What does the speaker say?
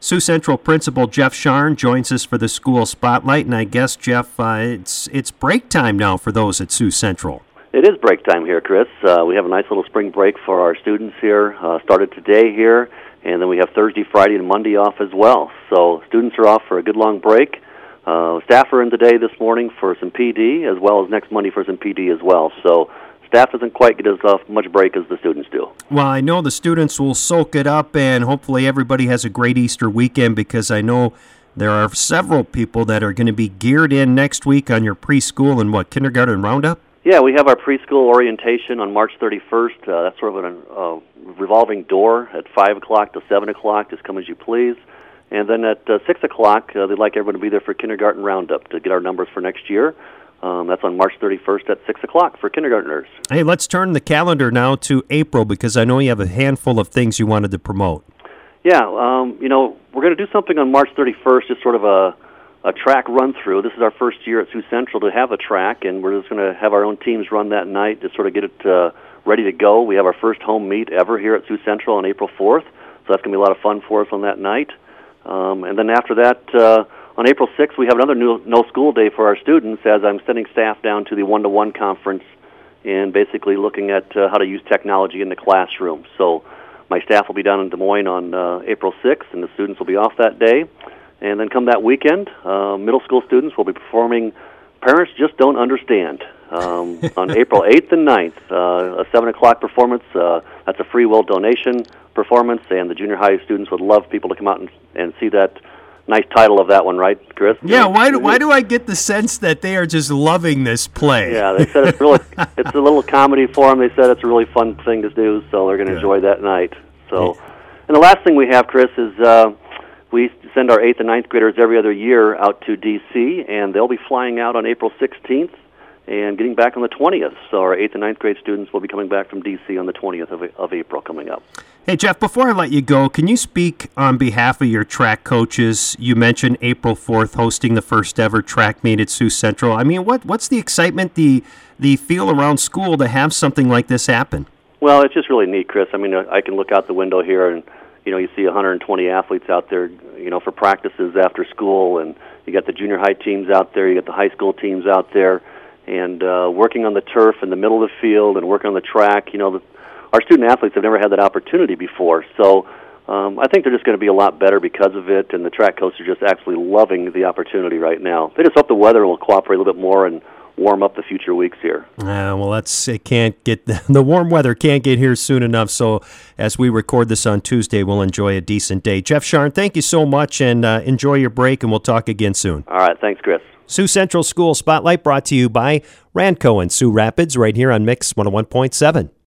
Sioux Central Principal Jeff Sharn joins us for the school spotlight, and I guess, Jeff, it's break time now for those at Sioux Central. It is break time here, Chris. We have a nice little spring break for our students here. Started today here, and then we have Thursday, Friday, and Monday off as well. So students are off for a good long break. Staff are in today this morning for some PD, as well as next Monday for some PD as well. So staff doesn't quite get as much break as the students do. Well, I know the students will soak it up, and hopefully everybody has a great Easter weekend, because I know there are several people that are going to be geared in next week on your preschool and kindergarten roundup? Yeah, we have our preschool orientation on March 31st. That's sort of a revolving door at 5 o'clock to 7 o'clock, just come as you please. And then at 6 o'clock, they'd like everyone to be there for kindergarten roundup to get our numbers for next year. That's on March 31st at 6 o'clock for kindergartners. Hey, let's turn the calendar now to April, because I know you have a handful of things you wanted to promote. Yeah, we're going to do something on March 31st, just sort of a track run-through. This is our first year at Sioux Central to have a track, and we're just going to have our own teams run that night to sort of get it ready to go. We have our first home meet ever here at Sioux Central on April 4th, so that's going to be a lot of fun for us on that night. And then after that, on April 6th, we have another no-school day for our students, as I'm sending staff down to the one-to-one conference and basically looking at how to use technology in the classroom. So my staff will be down in Des Moines on April 6th, and the students will be off that day. And then come that weekend, middle school students will be performing Parents Just Don't Understand on April 8th and 9th, a 7 o'clock performance. That's a free will donation performance, and the junior high students would love people to come out and see that. Nice title of that one, right, Chris? Yeah, why do I get the sense that they are just loving this play? Yeah, they said it's a little comedy for them. They said it's a really fun thing to do, so they're going to enjoy that night. So, and the last thing we have, Chris, is we send our 8th and 9th graders every other year out to D.C., and they'll be flying out on April 16th and getting back on the 20th. So our 8th and 9th grade students will be coming back from D.C. on the 20th of April coming up. Hey, Jeff, before I let you go, can you speak on behalf of your track coaches? You mentioned April 4th hosting the first ever track meet at Sioux Central. I mean, what's the excitement, the feel around school to have something like this happen? Well, it's just really neat, Chris. I mean, I can look out the window here and, you see 120 athletes out there, for practices after school, and you got the junior high teams out there, you got the high school teams out there, and working on the turf in the middle of the field and working on the track. Our student athletes have never had that opportunity before, so I think they're just going to be a lot better because of it, and the track coaches are just absolutely loving the opportunity right now. They just hope the weather will cooperate a little bit more and warm up the future weeks here. Well, it can't get the warm weather can't get here soon enough. So as we record this on Tuesday, we'll enjoy a decent day. Jeff Sharn, thank you so much, and enjoy your break, and we'll talk again soon. All right, thanks, Chris. Sioux Central School Spotlight brought to you by Ranco and Sioux Rapids, right here on Mix 101.7.